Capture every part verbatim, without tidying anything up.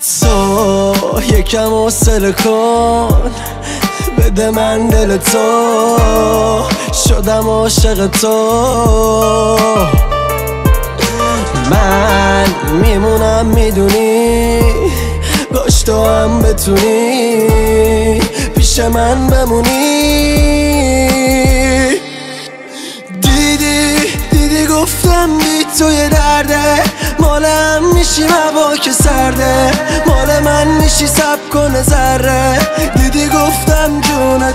تو یکم حوصله کن، بده من دل تو، شدم عاشق تو. من میمونم میدونی، باش تو هم بتونی پیش من بمونی. دیدی دیدی گفتم بی تو یه درده، مال هم میشی هوا که سرده، مال من میشی سب کنه ذره. دیدی گفتم جون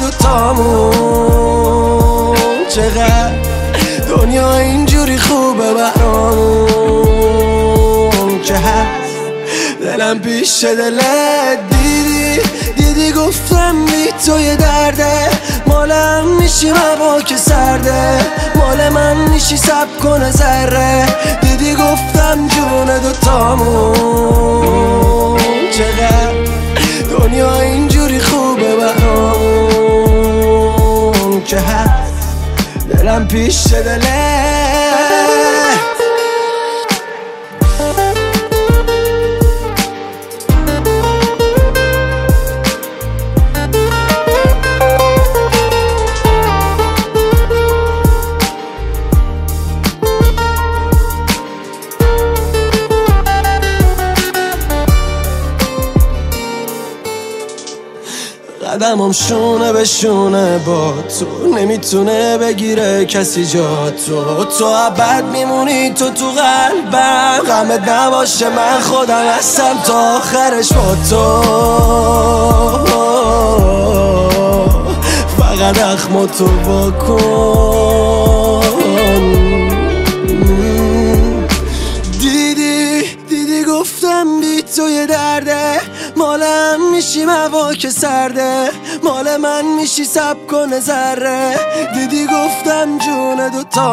دوتامون چقدر دنیا اینجوری خوبه برامون که هست دلم پیش دلت. دیدی دیدی گفتم بی تو یه درده، مالم میشی هوا که سرده، مال من میشی سب کنه ذره. دیدی گفتم جون دوتامون چقدر دنیا اینجوری خوبه برامون که هست دلم پیش دلت. قدمم شونه به شونه با تو، نمیتونه بگیره کسی جا تو. تو ابد میمونی تو تو قلبم، غمت نباشه من خودم هستم تا آخرش با تو. فقط اخمو تو واکن. دیدی دیدی گفتم بی تو یه درده، مالم میشی هوا که سرده، مال من میشی سب کنه ذره. دیدی گفتم جون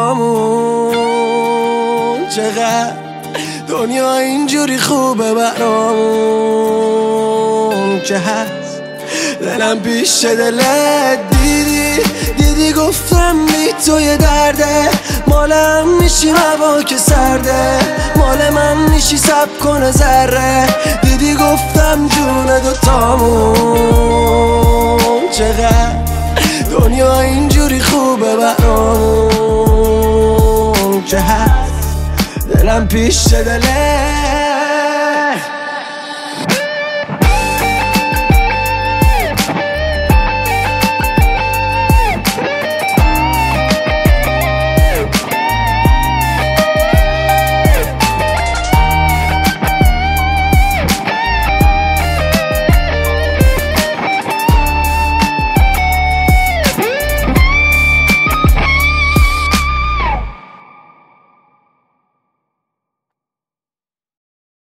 دوتامون چقدر دنیا اینجوری خوبه برامون که هست دلم پیش دلت. دیدی دیدی گفتم بی تو یه درده، مالم میشی هوا که سرده، مال من میشی سب کنه ذره. دیدی گفتم جون دوتامون چقدر دنیا اینجوری خوبه برامون که هست دلم پیش دلت.